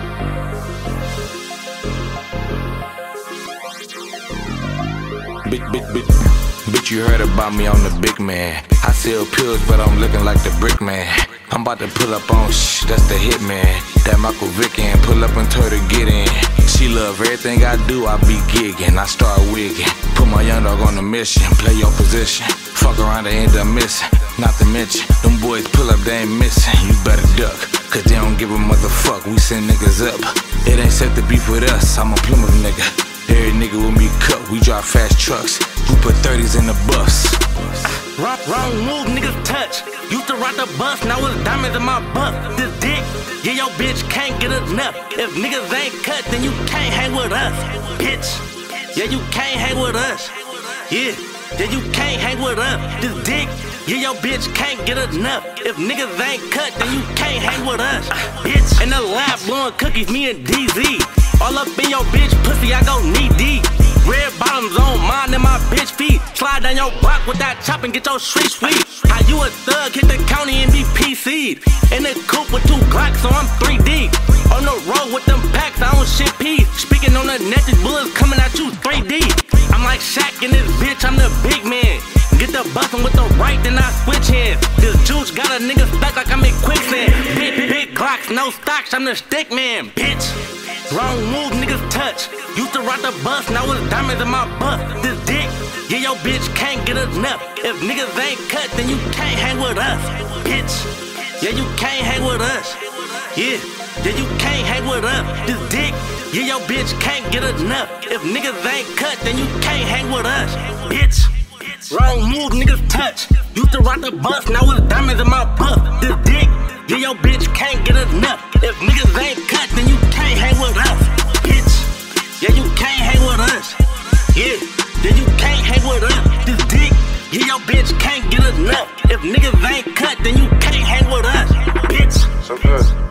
Bitch, you heard about me, I'm the big man. I sell pills, but I'm looking like the brick man. I'm about to pull up on that's the hit man. That Michael Vick and pull up and tell her to get in. She love everything I do, I be gigging. I start wigging, put my young dog on a mission. Play your position, fuck around and end up missing. Not to mention, them boys pull up, they ain't missing. You better duck, cause they don't give a motherfuck. We send niggas up, it ain't set to beef with us. I'm a Plymouth nigga, every nigga with me cut. We drive fast trucks, we put 30s in the bus. Wrong move, niggas touch. Used to ride the bus, now it's diamonds in my buff. This dick, yeah, your bitch can't get enough. If niggas ain't cut, then you can't hang with us, bitch. Yeah, you can't hang with us. Yeah, you can't hang with us. This dick, yeah, your bitch can't get enough. If niggas ain't cut, then you can't hang with us, bitch. In the lab blowing cookies, me and DZ. All up in your bitch pussy, I go knee deep. Red bottoms on mine and my bitch feet. Slide down your block with that chop and get your street sweet. How you a thug, hit the county and be PC'd. In the coupe with 2 Glocks, so I'm 3D. On the road with them packs, I don't shit peas. Speaking on the net, these bullets coming at you 3D. I'm like Shaq in this bitch, I'm the big man. Get the bustin' with the right, then I switch hands. This juice got a nigga stuck like I'm in quicksand. Big Glocks, no stocks, I'm the stick man, bitch. Wrong move, niggas touch. Used to ride the bus, now it's diamonds in my buff. This dick, yeah, your bitch can't get enough. If niggas ain't cut, then you can't hang with us, bitch. Yeah, you can't hang with us. Yeah, you can't hang with us. This dick, yeah, your bitch can't get enough. If niggas ain't cut, then you can't hang with us, bitch. Wrong move, niggas touch. Used to ride the bus, now it's diamonds in my buff. This dick, yeah, your bitch can't get enough. If niggas ain't cut, then you can't hang with us, bitch. Yeah, you can't hang with us. Yeah, you can't hang with us. This dick, yeah, your bitch can't get enough. If niggas ain't cut, then you can't hang with us, bitch. So good.